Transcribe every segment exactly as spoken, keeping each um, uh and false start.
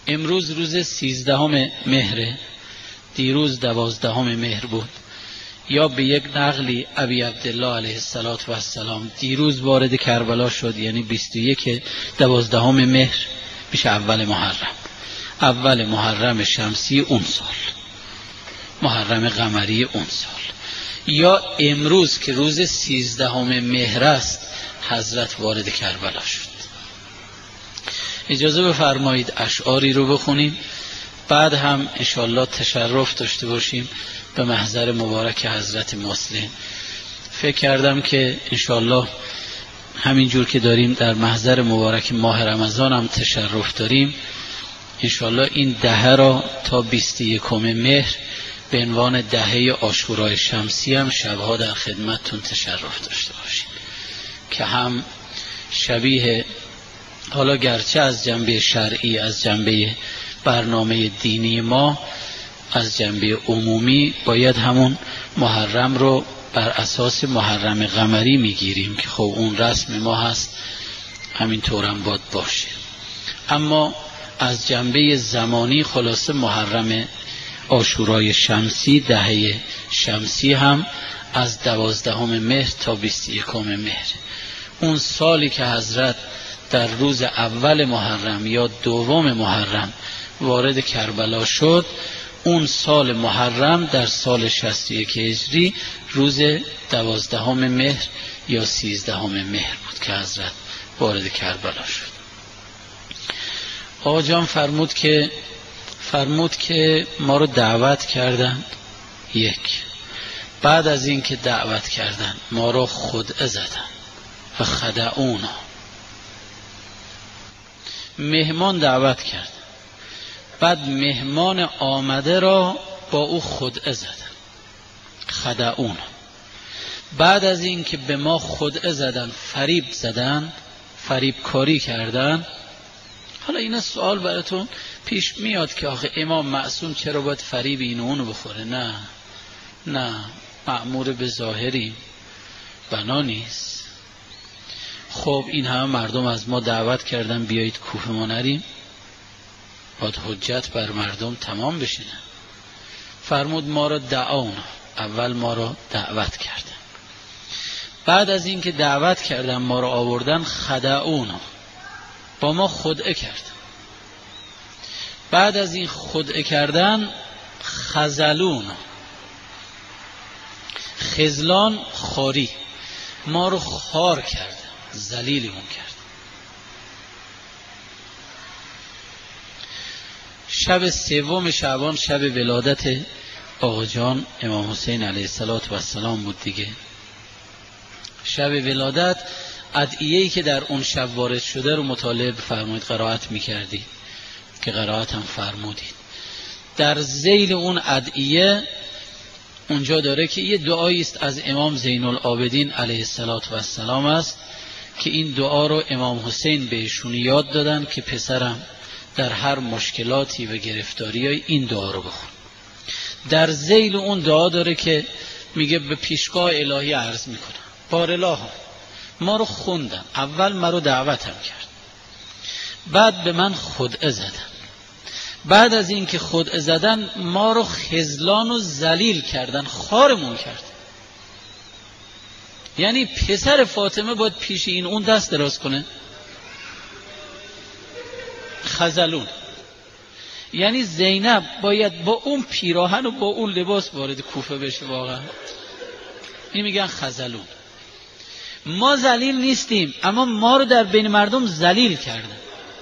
امروز روز سیزدهم مهر، دیروز دوازدهم مهر بود. یا به یک نقلی ابی عبدالله علیه السلام دیروز وارد کربلا شد، یعنی بیست و یک دوازدهم مهر میشه اول محرم، اول محرم شمسی اون سال، محرم قمری اون سال. یا امروز که روز سیزدهم مهر است حضرت وارد کربلا شد. اجازه بفرمایید اشعاری رو بخونیم، بعد هم انشاءالله تشرف داشته باشیم به محضر مبارک حضرت مسلم. فکر کردم که انشاءالله همینجور که داریم در محضر مبارک ماه رمضان هم تشرف داریم، انشاءالله این دهه را تا بیست و یکم مهر به عنوان دهه عاشورای شمسی هم شبها در خدمتتون تشرف داشته باشیم که هم شبیه، حالا گرچه از جنبه شرعی، از جنبه برنامه دینی ما، از جنبه عمومی باید همون محرم رو بر اساس محرم قمری میگیریم که خب اون رسم ما هست، همینطور هم باید باشه. اما از جنبه زمانی خلاصه محرم عاشورای شمسی، دهه شمسی هم از دوازدهم مهر تا بیست و یکم مهر. اون سالی که حضرت در روز اول محرم یا دوم محرم وارد کربلا شد، اون سال محرم در سال شصت و یک هجری روز دوازدهم مهر یا سیزدهم مهر بود که حضرت وارد کربلا شد. آقا جان فرمود که فرمود که ما رو دعوت کردن، یک، بعد از این که دعوت کردن ما رو خدعه زدن و خدعونا، مهمان دعوت کرد، بعد مهمان آمده را با او خدعه زدن، خدعونا. بعد از این که به ما خدعه زدن، فریب زدن، فریب کاری کردن. حالا این سوال براتون پیش میاد که آخه امام معصوم چرا باید فریب این و اونو بخوره؟ نه نه، مأمور به ظاهری بنا نیست. خب این همه مردم از ما دعوت کردن بیایید کوفه ما نریم، باید حجت بر مردم تمام بشینه. فرمود ما را دعونا، اول ما را دعوت کردن، بعد از این که دعوت کردن ما را آوردن، خدعونا، با ما خدعه کردن. بعد از این خدعه کردن، خزلونا، خزلان خاری، ما رو خار کردن، ذلیلمون کرد. شب سوم شعبان، شب ولادت آقا جان امام حسین علیه السلام بود دیگه. شب ولادت ادعیه‌ای که در اون شب وارد شده رو مطالعه بفرمایید، قرائت می‌کردید که قرائت هم فرمودید. در ذیل اون ادعیه اونجا داره که یه دعایی است از امام زین العابدین علیه السلام است که این دعا رو امام حسین بهشون یاد دادن که پسرم در هر مشکلاتی و گرفتاریای این دعا رو بخون. در ذیل اون دعا داره که میگه به پیشگاه الهی عرض میکنم بارالله ما رو خوندن، اول ما رو دعوتم کرد، بعد به من خدعه زدن، بعد از این که خدعه زدن ما رو خذلان و ذلیل کردن، خارمون کرد. یعنی پسر فاطمه باید پیش این اون دست دراز کنه، خزلون. یعنی زینب باید با اون پیراهن و با اون لباس وارد کوفه بشه. واقعا این میگن خزلون. ما ذلیل نیستیم، اما ما رو در بین مردم ذلیل کردن.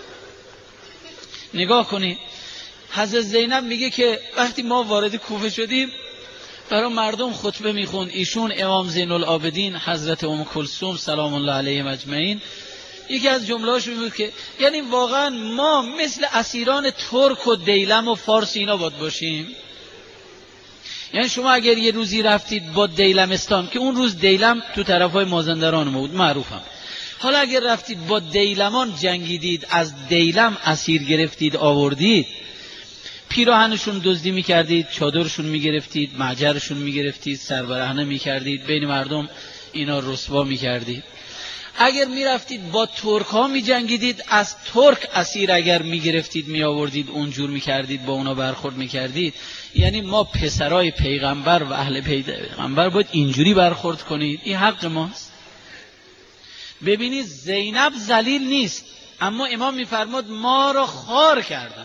نگاه کنید، حضرت زینب میگه که وقتی ما وارد کوفه شدیم برای مردم خطبه میخوند، ایشون امام زین العابدین، حضرت ام کلثوم سلام الله علیهم اجمعین، یکی از جمله‌هاش بود که یعنی واقعا ما مثل اسیران ترک و دیلم و فارس اینا باید باشیم. یعنی شما اگر یه روزی رفتید با دیلمستان، که اون روز دیلم تو طرفای مازندران بود معروفم، حالا اگر رفتید با دیلمان جنگیدید، از دیلم اسیر گرفتید آوردید، پیراهنشون دزدی میکردید، چادرشون میگرفتید، معجرشون میگرفتید، سربرهنه میکردید، بین مردم اینا رسوا میکردید. اگر میرفتید با ترک ها میجنگیدید، از ترک اسیر اگر میگرفتید میآوردید اونجور میکردید، با اونا برخورد میکردید. یعنی ما پسرای پیغمبر و اهل پیغمبر باید اینجوری برخورد کنید، این حق ماست. ببینید زینب ذلیل نیست، اما امام میفرماد ما را خار کردن،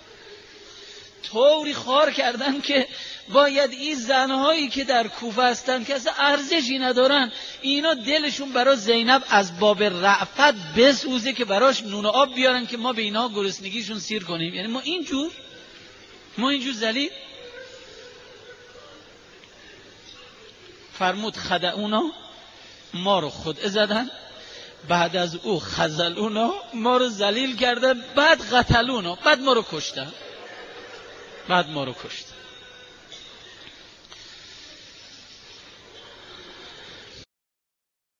طوری خار کردن که باید این زنهایی که در کوفه هستن که اصلا ارزشی ندارن، اینا دلشون برای زینب از باب رأفت بسوزه که براش نون و آب بیارن که ما به اینا گرسنگیشون سیر کنیم. یعنی ما اینجور ما اینجور ذلیل. فرمود خدعونا، ما رو خدعه زدن، بعد از او خذلونا، ما رو ذلیل کردن، بعد قتلونا، بعد ما رو کشتن بعد ما رو کشتن